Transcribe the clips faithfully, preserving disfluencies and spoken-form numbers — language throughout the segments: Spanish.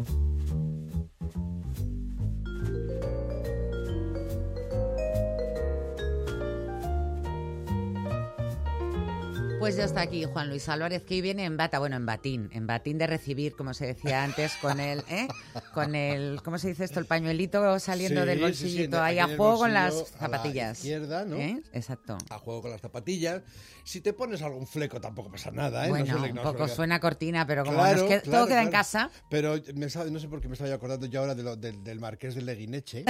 Pues ya está aquí Juan Luis Álvarez, que hoy viene en bata, bueno, en batín, en batín de recibir, como se decía antes, con el, ¿eh? con el, ¿cómo se dice esto? El pañuelito saliendo sí, del bolsillito, sí, sí, ahí a juego con las zapatillas. A la izquierda, ¿no? ¿Eh? Exacto. A juego con las zapatillas. Si te pones algún fleco tampoco pasa nada, ¿eh? Bueno, no suele, un no poco suele... suena cortina, pero como claro, nos queda, claro, todo queda claro. en casa. Pero me sabe, no sé por qué me estaba acordando yo ahora de lo, del, del Marqués de Leguineche,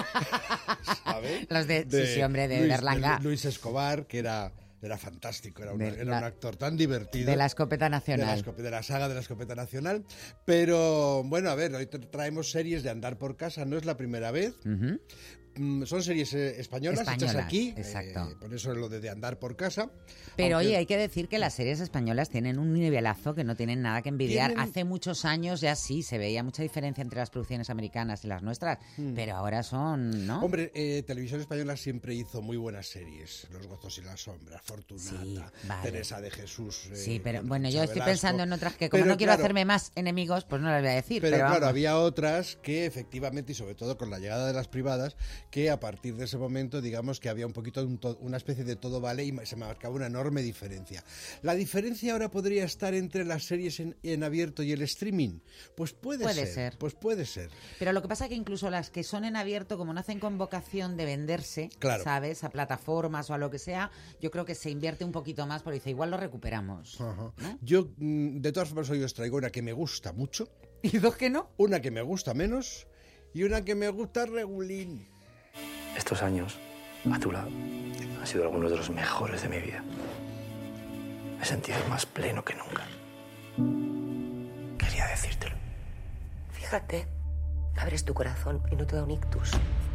¿sabes? Los de, de, sí, sí, hombre, de Luis, Berlanga. De Luis Escobar, que era... Era fantástico, era, una, de era la, un actor tan divertido. De la escopeta nacional. De la, escopeta, de la saga de la escopeta nacional. Pero, bueno, a ver, hoy traemos series de andar por casa, no es la primera vez. Uh-huh. Son series eh, españolas, españolas hechas aquí, exacto. Eh, por eso es lo de, de andar por casa. Pero aunque... oye, hay que decir que las series españolas tienen un nivelazo que no tienen nada que envidiar. ¿Tienen... Hace muchos años ya sí se veía mucha diferencia entre las producciones americanas y las nuestras, hmm. pero ahora son, ¿no? Hombre, eh, Televisión Española siempre hizo muy buenas series. Los Gozos y las Sombras, Fortunata, sí, vale. Teresa de Jesús. Eh, sí, pero bueno, yo estoy Velasco. pensando en otras que como pero, no quiero claro, hacerme más enemigos, pues no las voy a decir. Pero, pero claro, vamos. había otras que efectivamente, y sobre todo con la llegada de las privadas, que a partir de ese momento, digamos que había un poquito un to- una especie de todo vale y se marcaba una enorme diferencia. La diferencia ahora podría estar entre las series en, en abierto y el streaming. Pues puede, puede ser, ser. Pues puede ser. Pero lo que pasa es que incluso las que son en abierto, como no hacen con vocación de venderse, claro. ¿sabes? A plataformas o a lo que sea, yo creo que se invierte un poquito más porque dice, igual lo recuperamos. Ajá. ¿No? Yo, de todas formas, hoy os traigo una que me gusta mucho. ¿Y dos que no? Una que me gusta menos y una que me gusta regulín. Estos años, a tu lado, han sido algunos de los mejores de mi vida. Me he sentido más pleno que nunca. Quería decírtelo. Fíjate, abres tu corazón y no te da un ictus.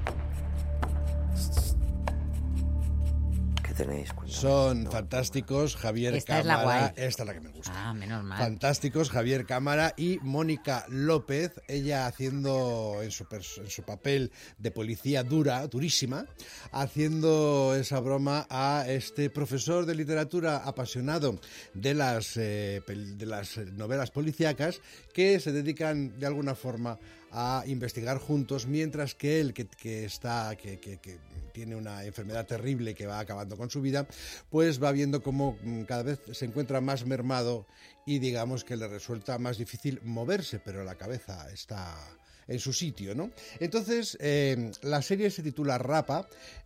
¿Qué tenéis? Son no, fantásticos, Javier Esta Cámara. Es la guay. Esta es la que me gusta. Ah, menos mal. Fantásticos, Javier Cámara y Mónica López, ella haciendo en su, en su papel de policía dura, durísima, haciendo esa broma a este profesor de literatura apasionado de las, eh, de las novelas policíacas que se dedican de alguna forma a investigar juntos, mientras que él, que, que está, que, que, que tiene una enfermedad terrible que va acabando con su vida, pues va viendo cómo cada vez se encuentra más mermado y digamos que le resulta más difícil moverse, pero la cabeza está en su sitio, ¿no? Entonces, eh, la serie se titula Rapa,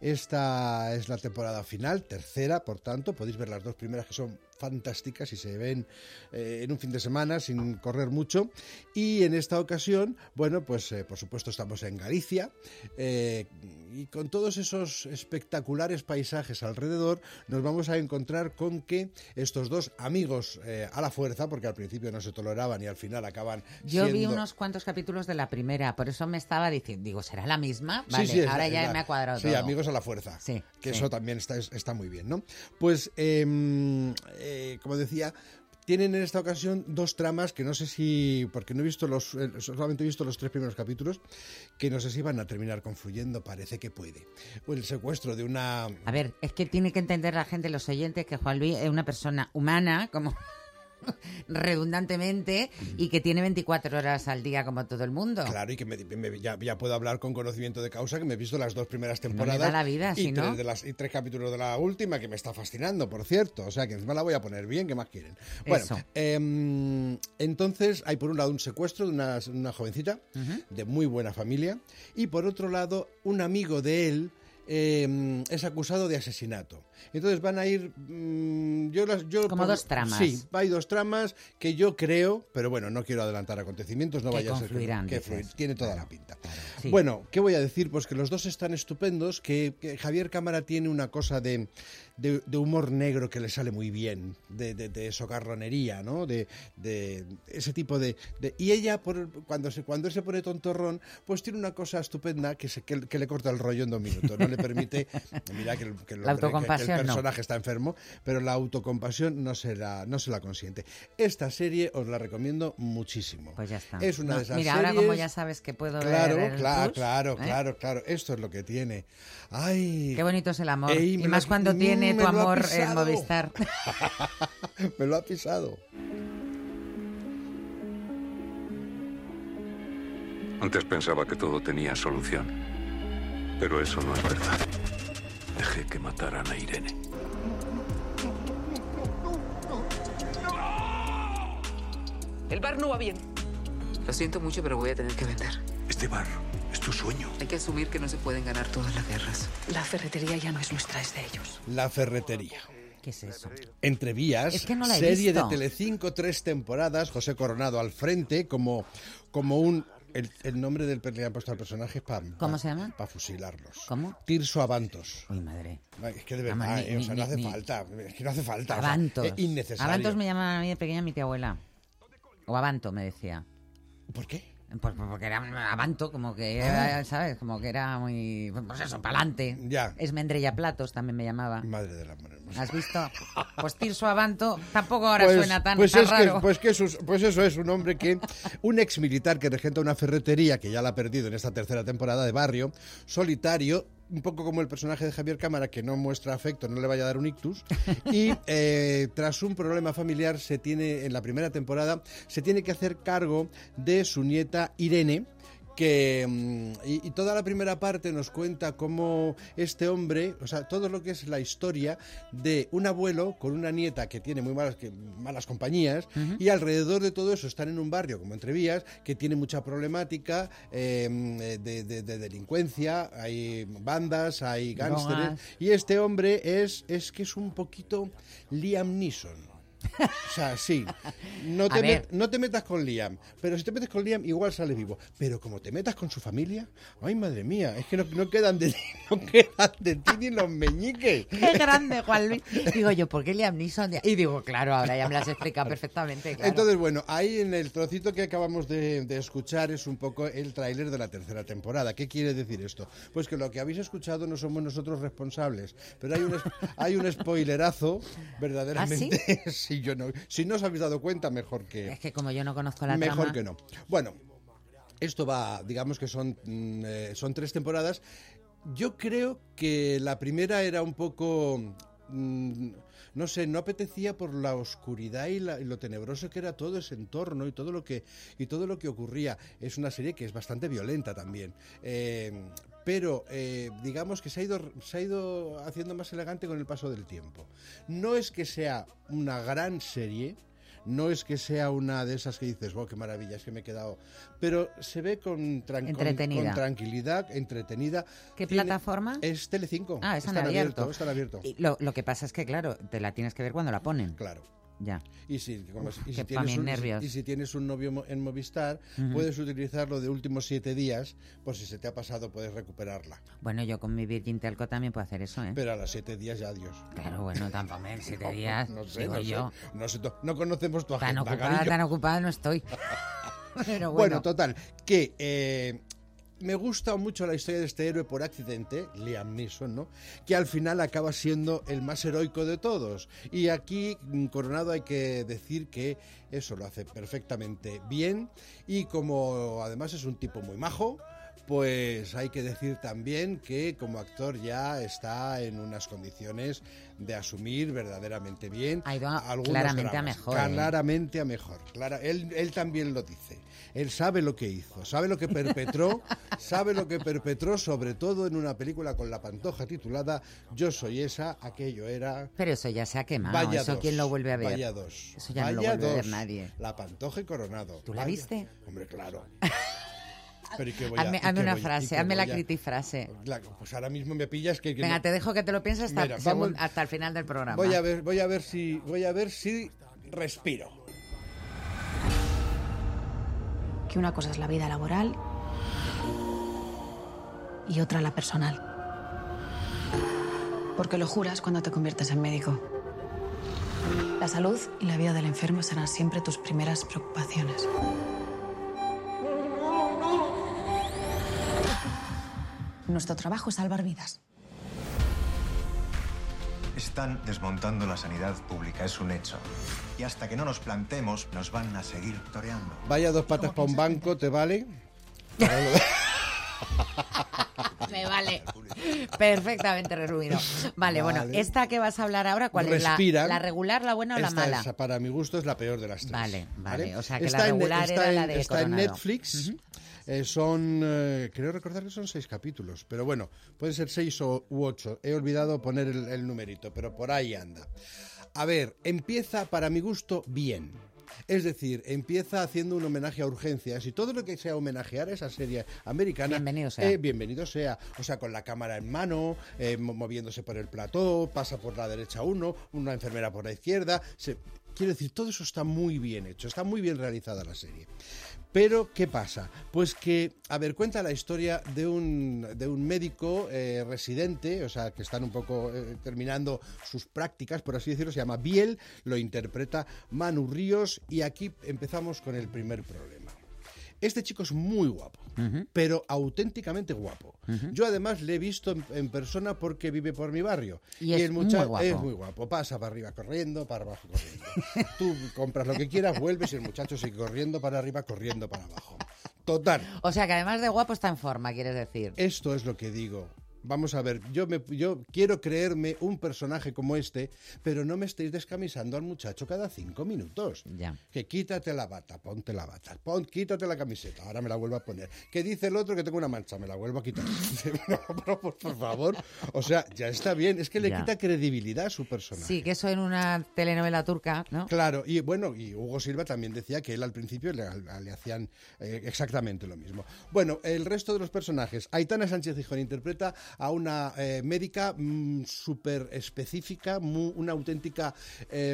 esta es la temporada final, tercera, por tanto, podéis ver las dos primeras que son fantásticas y se ven eh, en un fin de semana sin correr mucho. Y en esta ocasión, bueno, pues eh, por supuesto estamos en Galicia eh, y con todos esos espectaculares paisajes alrededor nos vamos a encontrar con que estos dos amigos eh, a la fuerza, porque al principio no se toleraban y al final acaban Yo siendo... vi unos cuantos capítulos de la primera, por eso me estaba diciendo, digo, ¿será la misma? Vale, sí, sí, ahora es, ya es, me ha cuadrado sí, todo. amigos a la fuerza, sí, que sí. eso también está, está muy bien, ¿no? Pues, eh, eh, como decía, tienen en esta ocasión dos tramas que no sé si, porque no he visto los, solamente he visto los tres primeros capítulos, que no sé si van a terminar confluyendo, parece que puede. O el secuestro de una... A ver, es que tiene que entender la gente, los oyentes, que Juan Luis es una persona humana, como... redundantemente, y que tiene veinticuatro horas al día como todo el mundo. Claro, y que me, me, ya, ya puedo hablar con conocimiento de causa, que me he visto las dos primeras temporadas no me da la vida, y, si tres no... de las, y tres capítulos de la última, que me está fascinando, por cierto, o sea que encima la voy a poner bien, ¿qué más quieren? Bueno, eh, entonces hay por un lado un secuestro de una, una jovencita uh-huh. de muy buena familia, y por otro lado un amigo de él Eh, es acusado de asesinato. Entonces van a ir mmm, yo las, yo como por, dos tramas. Sí, hay dos tramas que yo creo, pero bueno, no quiero adelantar acontecimientos, no que vaya a ser que, que fluir, tiene toda claro, la pinta. Claro, sí. Bueno, ¿qué voy a decir? Pues que los dos están estupendos, que, que Javier Cámara tiene una cosa de, de, de humor negro que le sale muy bien, de, de, de socarronería, ¿no? De, de ese tipo de, de y ella por, cuando se cuando él se pone tontorrón, pues tiene una cosa estupenda que se que, que le corta el rollo en dos minutos, no le permite, mira que el, que el, hombre, que, que el personaje no. está enfermo, pero la autocompasión no se la, no se la consiente. Esta serie os la recomiendo muchísimo. Pues ya está. Es una no, de esas mira, series... ahora como ya sabes que puedo claro, ver el Claro, push, claro, ¿eh? claro, claro. Esto es lo que tiene. Ay. Qué bonito es el amor. Ey, y más lo, cuando mm, tiene tu amor en pisado. Movistar. Me lo ha pisado. Antes pensaba que todo tenía solución. Pero eso no es verdad. Dejé que mataran a Irene. El bar no va bien. Lo siento mucho, pero voy a tener que vender. Este bar es tu sueño. Hay que asumir que no se pueden ganar todas las guerras. La ferretería ya no es nuestra, es de ellos. La ferretería. ¿Qué es eso? Entre vías, Es que no la he serie visto. de Telecinco, tres temporadas, José Coronado al frente, como, como un... El, el nombre del que le han puesto al personaje es para... ¿Cómo se llama? Para fusilarlos. ¿Cómo? Tirso Avantos. Uy, madre. Ay, es que de verdad, Vamos, ni- eh, o sea, ni- no hace ni- falta. Es que no hace falta. o sea, Avantos. es innecesario. Avantos me llamaba a mí de pequeña mi tía abuela. O Avanto, me decía. ¿Por qué? Pues porque era Avanto, como que era, ¿sabes? Como que era muy... Pues eso, pa'lante. Ya. Esmendrella Platos también me llamaba. Madre del amor hermoso. ¿Has visto? Pues Tirso Avanto tampoco ahora Pues, suena tan, pues tan es que, raro. pues, que eso, es- pues eso es un hombre que, un ex militar que regenta una ferretería, que ya la ha perdido en esta tercera temporada de Barrio, solitario, un poco como el personaje de Javier Cámara, que no muestra afecto, no le vaya a dar un ictus, y eh, tras un problema familiar se tiene, en la primera temporada, se tiene que hacer cargo de su nieta Irene, que mm, y, y toda la primera parte nos cuenta cómo este hombre, o sea, todo lo que es la historia de un abuelo con una nieta que tiene muy malas, que, malas compañías, uh-huh. y alrededor de todo eso están en un barrio como Entrevías, que tiene mucha problemática eh, de, de, de delincuencia, hay bandas, hay gángsteres, y este hombre es, es que es un poquito Liam Neeson. O sea, sí, no te, met, no te metas con Liam, pero si te metes con Liam igual sales vivo. Pero como te metas con su familia, ay madre mía, es que no, no quedan de no quedan de ti ni los meñiques. Qué grande, Juan Luis. Digo yo, ¿por qué Liam Neeson? Y digo, claro, ahora ya me lo has explicado perfectamente. Claro. Entonces, bueno, ahí en el trocito que acabamos de, de escuchar es un poco el tráiler de la tercera temporada. ¿Qué quiere decir esto? Pues que lo que habéis escuchado no somos nosotros responsables, pero hay un, hay un spoilerazo verdaderamente. ¿Ah, sí? Si, yo no, si no os habéis dado cuenta, mejor que... Es que como yo no conozco la mejor trama... que no. Bueno, esto va, digamos que son, eh, son tres temporadas. Yo creo que la primera era un poco... Mmm, no sé, no apetecía por la oscuridad y, la, y lo tenebroso que era todo ese entorno y todo lo que y todo lo que ocurría. Es una serie que es bastante violenta también. Eh, pero eh, digamos que se ha ido se ha ido haciendo más elegante con el paso del tiempo. No es que sea una gran serie, no es que sea una de esas que dices, wow, qué maravilla, es que me he quedado... Pero se ve con, tran entretenida. con, con tranquilidad, entretenida. ¿Qué Tiene, plataforma? Es Telecinco. Ah, es en están abierto. abierto. Están abierto. Y lo, lo que pasa es que, claro, te la tienes que ver cuando la ponen. Claro. Ya. Y si, como, Uf, y, si tienes un, y si tienes un novio en Movistar, uh-huh. puedes utilizarlo de últimos siete días, por si se te ha pasado puedes recuperarla. Bueno, yo con mi Virgin Telco también puedo hacer eso, ¿eh? Pero a los siete días ya adiós. Claro, bueno, tampoco en siete no, días, no sé, digo no yo. Sé, no, sé, no conocemos tu agenda, Tan ocupada, cariño. tan ocupada no estoy. Pero bueno. Bueno, total, que... Eh, me gusta mucho la historia de este héroe por accidente, Liam Neeson, ¿no? Que al final acaba siendo el más heroico de todos. Y aquí, Coronado, hay que decir que eso lo hace perfectamente bien. Y como además es un tipo muy majo, pues hay que decir también que como actor ya está en unas condiciones de asumir verdaderamente bien. Ha ido a, algunos claramente dramas, a mejor. Claramente ¿eh? a mejor. Clara, él, él también lo dice. Él sabe lo que hizo, sabe lo que perpetró, sabe lo que perpetró, sobre todo en una película con La Pantoja titulada Yo soy esa, aquello era... Pero eso ya se ha quemado, vaya eso dos, quién lo vuelve a ver. Vaya dos. Eso ya vaya no lo vuelve dos. a ver nadie. La Pantoja y Coronado. ¿Tú la vaya. viste? Hombre, claro. Pero ¿y qué voy a, hazme ¿y qué hazme una voy, frase, hazme la critifrase. Pues ahora mismo me pillas que... que Venga, no... te dejo que te lo pienses hasta, Mira, según, vamos, hasta el final del programa. Voy a ver, voy a ver si, voy a ver si respiro. Que una cosa es la vida laboral y otra la personal. Porque lo juras cuando te conviertes en médico. La salud y la vida del enfermo serán siempre tus primeras preocupaciones. Nuestro trabajo es salvar vidas. Están desmontando la sanidad pública, es un hecho. Y hasta que no nos plantemos, nos van a seguir toreando. Vaya dos patas para un banco, ¿te vale? Me vale. Perfectamente resumido. Vale, vale, bueno, esta que vas a hablar ahora, ¿cuál Respiran. es? La, ¿La regular, la buena o la esta mala? Es, para mi gusto es la peor de las tres. Vale, vale. ¿Vale? O sea, que está la regular en, era en, la de Está Coronado. en Netflix. Uh-huh. Eh, son, eh, creo recordar que son seis capítulos, pero bueno, pueden ser seis o, u ocho. He olvidado poner el, el numerito, pero por ahí anda. A ver, empieza para mi gusto bien. Es decir, empieza haciendo un homenaje a Urgencias y todo lo que sea homenajear a esa serie americana, bienvenido sea. Eh, bienvenido sea. O sea, con la cámara en mano, eh, moviéndose por el plató, pasa por la derecha uno, una enfermera por la izquierda. Se... Quiero decir, todo eso está muy bien hecho, está muy bien realizada la serie. Pero, ¿qué pasa? Pues que, a ver, cuenta la historia de un, de un médico eh, residente, o sea, que están un poco eh, terminando sus prácticas, por así decirlo, se llama Biel, lo interpreta Manu Ríos, y aquí empezamos con el primer problema. Este chico es muy guapo, uh-huh. pero auténticamente guapo. Uh-huh. Yo además le he visto en, en persona porque vive por mi barrio. Y, y es, el muchacho muy guapo. es muy guapo. Pasa para arriba corriendo, para abajo corriendo. Tú compras lo que quieras, vuelves y el muchacho sigue corriendo para arriba, corriendo para abajo. Total. O sea que además de guapo está en forma, quieres decir. Esto es lo que digo. Vamos a ver, yo, me, yo quiero creerme un personaje como este, pero no me estéis descamisando al muchacho cada cinco minutos. Ya. Que quítate la bata, ponte la bata, pon, quítate la camiseta, ahora me la vuelvo a poner. Que dice el otro que tengo una mancha, me la vuelvo a quitar. No, pero por, por favor, o sea, ya está bien, es que le ya. quita credibilidad a su personaje. Sí, que eso en una telenovela turca, ¿no? Claro, y bueno, y Hugo Silva también decía que él al principio le, le hacían eh, exactamente lo mismo. Bueno, el resto de los personajes, Aitana Sánchez Gijón interpreta a una eh, médica mmm, súper específica, muy, una auténtica, eh,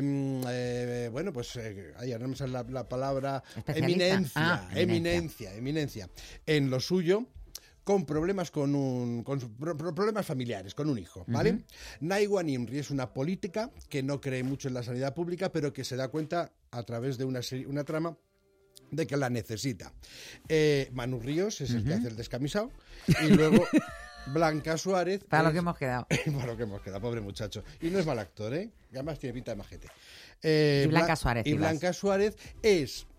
eh, bueno, pues, eh, ahí ahora me sale la, la palabra, eminencia, ah, eminencia, eminencia, en lo suyo, con problemas con un con pro, problemas familiares, con un hijo, ¿vale? Uh-huh. Naiwa Nimri es una política que no cree mucho en la sanidad pública, pero que se da cuenta a través de una serie, una trama de que la necesita. Eh, Manu Ríos es uh-huh. el que hace el descamisado y luego Blanca Suárez... Para es, lo que hemos quedado. Para lo que hemos quedado, pobre muchacho. Y no es mal actor, ¿eh? Además tiene pinta de majete. Eh, y Blanca Bla- Suárez. Y Blanca Suárez es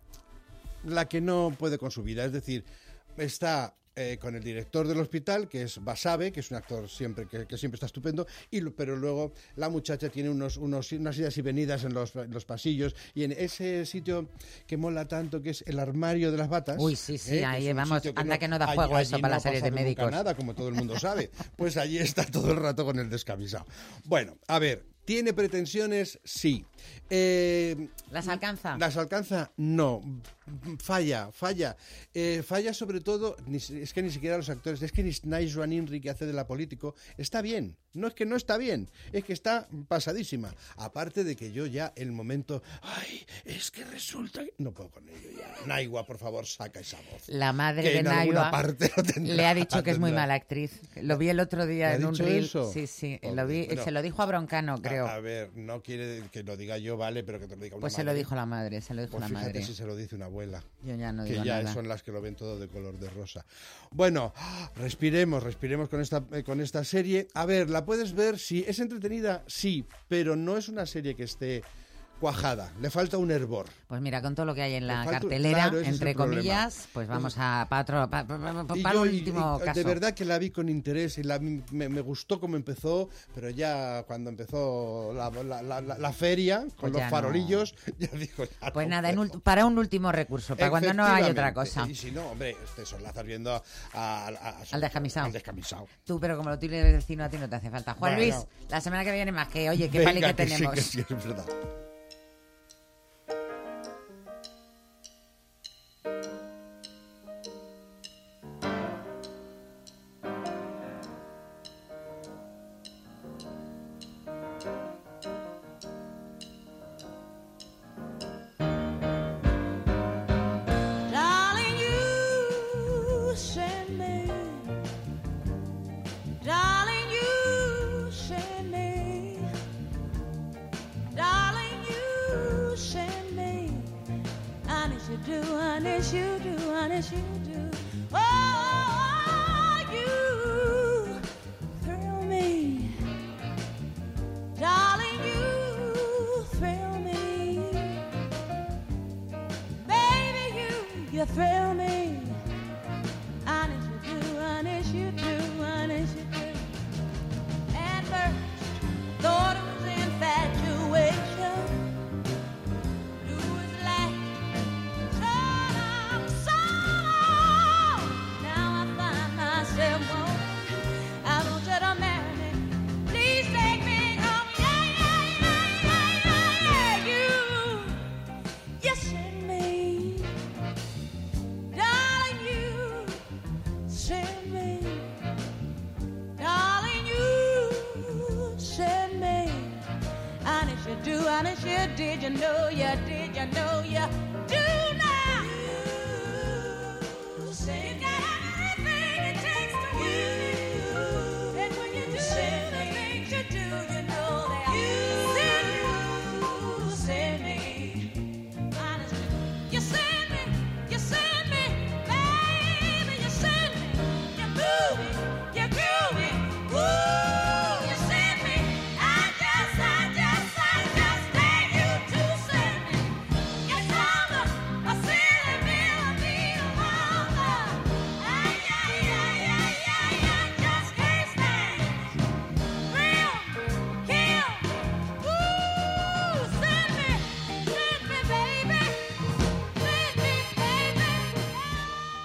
la que no puede con su vida. Es decir, está... Eh, con el director del hospital, que es Basabe, que es un actor siempre que, que siempre está estupendo, y lo, pero luego la muchacha tiene unos, unos, unas idas y venidas en los, en los pasillos, y en ese sitio que mola tanto, que es el armario de las batas. Uy, sí, sí, ¿eh? ahí que vamos, que anda no, que no da allí, juego allí eso para no las series de médicos. Nunca nada, como todo el mundo sabe. Pues allí está todo el rato con el descamisado. Bueno, a ver, ¿tiene pretensiones? Sí. Eh, ¿Las alcanza? ¿Las alcanza? No. Falla, falla. Eh, falla sobre todo, ni, es que ni siquiera los actores, es que ni Naiwa Nimri, que hace de la político, está bien. No es que no está bien, es que está pasadísima. Aparte de que yo ya, el momento, ay, es que resulta que... No puedo con ello ya. Naiwa, por favor, saca esa voz. La madre que de en Naiwa parte lo tendrá, le ha dicho que es muy tendrá. mala actriz. Lo vi el otro día en un reel. Eso? Sí, sí, Porque, lo vi, bueno, se lo dijo a Broncano, creo. A, a ver, no quiere que lo diga yo, vale, pero que te lo diga una Pues madre. se lo dijo la madre, se lo dijo Pues la fíjate madre. si se lo dice una abuela. Yo ya no que digo ya nada. son las que lo ven todo de color de rosa. Bueno, respiremos, respiremos con esta, eh, con esta serie. A ver, ¿la puedes ver? Sí. ¿Es entretenida? Sí, pero no es una serie que esté cuajada. Le falta un hervor. Pues mira, con todo lo que hay en la falta- cartelera, claro, ese es entre el problema. comillas, pues vamos a para otro, pa- pa- pa- pa- Y para yo, un y- último y caso. de verdad que la vi con interés y la, me, me gustó como empezó, pero ya cuando empezó la, la, la, la- la feria con Pues los ya no. farolillos, ya dijo... ya Pues no nada, en puedo. ult- para un último recurso, para cuando no hay otra Efectivamente. cosa. Y si no, hombre, te solazas viendo a, a- a- Al descamisado. Al descamisado. Tú, pero como lo tuyo eres vecino, a ti no te hace falta. Juan Bueno. Luis, la semana que viene más que, oye, qué Venga, pali que que sí, tenemos. que sí, es verdad. Darling, you send me. Darling, you send me. Darling, you send me. Honest you do, honest you do, honest you do. Oh, you thrill me. Darling, you thrill me. Baby, you, you thrill me. Honest you do, honest you do, honest you do. At first, thought it was infatuation. You was like sun up, sun did you know, you did you know, you